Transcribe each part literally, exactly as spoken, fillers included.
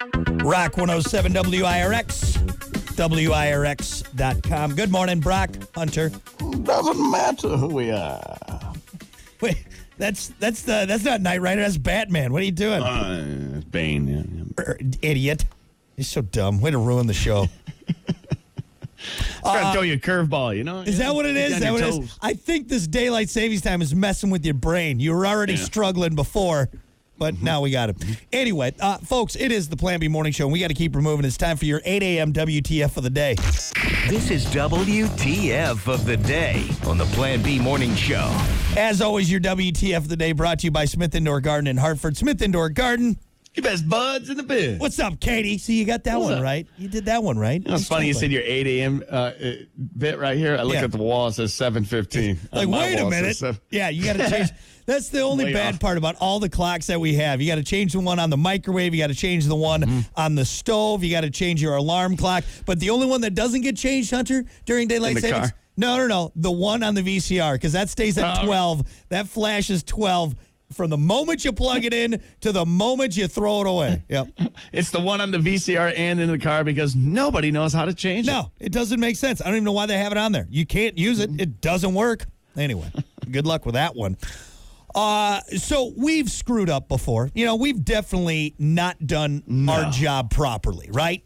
Rock one oh seven W I R X, W I R X dot com. Good morning, Brock Hunter. Doesn't matter who we are. Wait, that's that's the that's not Knight Rider. That's Batman. What are you doing, Uh, it's Bane. Yeah, yeah. Er, idiot? You're so dumb. Way to ruin the show. Trying to throw you a curveball, you know? Is that what it is? Is that what it is? I think this daylight savings time is messing with your brain. You were already Yeah. struggling before, but now we got it. Anyway, uh, folks, it is the Plan B Morning Show, and we got to keep removing. It's time for your eight a.m. W T F of the day. This is W T F of the day on the Plan B Morning Show. As always, your W T F of the day brought to you by Smith Indoor Garden in Hartford. Smith Indoor Garden. You best buds in the biz. What's up, Katie? See, you got that What's one up? right. You did that one right. You know, it's funny you said your eight a.m. Uh, uh, bit right here. I looked Yeah. at the wall. It says seven fifteen. Like, wait a minute. Yeah, you got to change. That's the only Way bad off. part about all the clocks that we have. You got to change the one on the microwave. You got to change the one Mm-hmm. on the stove. You got to change your alarm clock. But the only one that doesn't get changed, Hunter, during daylight In the savings. car? No, no, no. The one on the V C R, because that stays at Oh. twelve. That flashes twelve from the moment you plug it in to the moment you throw it away. Yep. It's the one on the V C R and in the car because nobody knows how to change it. No, it doesn't make sense. I don't even know why they have it on there. You can't use it. It doesn't work. Anyway, good luck with that one. Uh, so we've screwed up before. You know, we've definitely not done No. our job properly, right?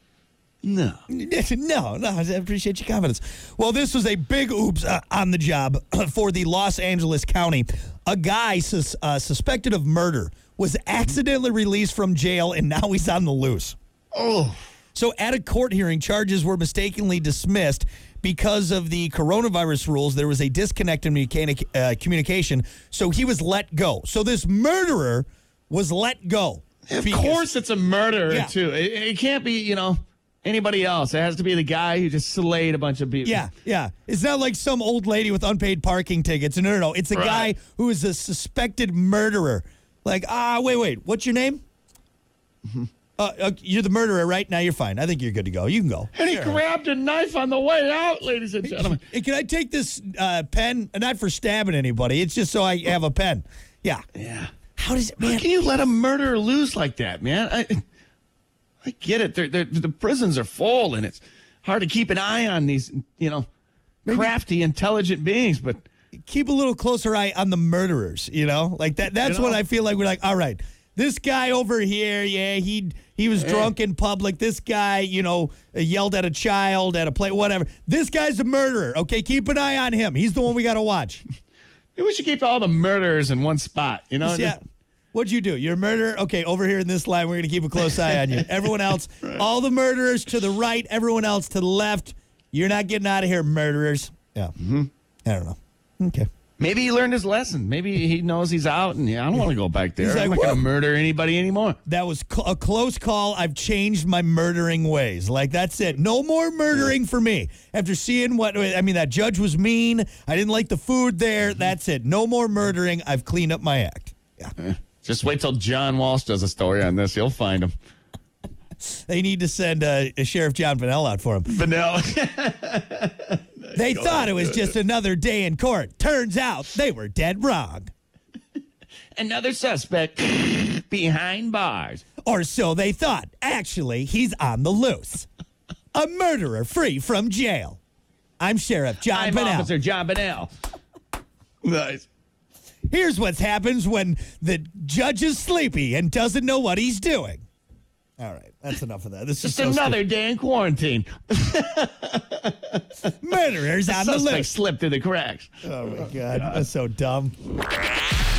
No. No, no, I appreciate your confidence. Well, this was a big oops uh, on the job for the Los Angeles County. A guy sus- uh, suspected of murder was accidentally released from jail, and now he's on the loose. Oh. So at a court hearing, charges were mistakenly dismissed because of the coronavirus rules. There was a disconnect in mechanic, uh, communication, so he was let go. So this murderer was let go. Of because- course it's a murderer, Yeah. too. It, it can't be, you know, anybody else. It has to be the guy who just slayed a bunch of people. Yeah, yeah. It's not like some old lady with unpaid parking tickets. No, no, no. It's a Right. guy who is a suspected murderer. Like, ah, wait, wait. What's your name? Uh, uh, you're the murderer, right? Now you're fine. I think you're good to go. You can go. And he Sure. grabbed a knife on the way out, ladies and gentlemen. Hey, can I take this uh, pen? Not for stabbing anybody. It's just so I have a pen. Yeah. Yeah. How does it, How man? can you let a murderer loose like that, man? I, I get it. They're, they're, the prisons are full, and it's hard to keep an eye on these, you know, crafty, intelligent beings. But Keep a little closer eye on the murderers, you know? Like that. That's You know? what I feel like. We're like, all right, this guy over here, yeah, he he was drunk in public. This guy, you know, yelled at a child at a play, whatever. This guy's a murderer, okay? Keep an eye on him. He's the one we got to watch. maybe we should keep all the murderers in one spot, you know? Yeah. What'd you do? You're a murderer? Okay, over here in this line, we're going to keep a close eye on you. Everyone else, all the murderers to the right, everyone else to the left. You're not getting out of here, murderers. Yeah. Mm-hmm. I don't know. Okay. Maybe he learned his lesson. Maybe he knows he's out, and yeah, I don't want to go back there. He's like, I'm not going "Whoa." to murder anybody anymore. That was cl- a close call. I've changed my murdering ways. Like, that's it. No more murdering for me. After seeing what, I mean, that judge was mean. I didn't like the food there. That's it. No more murdering. I've cleaned up my act. Yeah. Just wait till John Walsh does a story on this. You'll find him. They need to send uh, Sheriff John Vanell out for him. Vanilla. They thought it was just another day in court. Turns out they were dead wrong. Another suspect behind bars. Or so they thought. Actually, he's on the loose. A murderer free from jail. I'm Sheriff John I'm Vanell. Officer John Vanell. Nice. Here's what happens when the judge is sleepy and doesn't know what he's doing. All right, that's enough of that. This is Just so another day in quarantine. stupid. Murderers on the Suspect loose. slipped through the cracks. Oh my God, that's so dumb.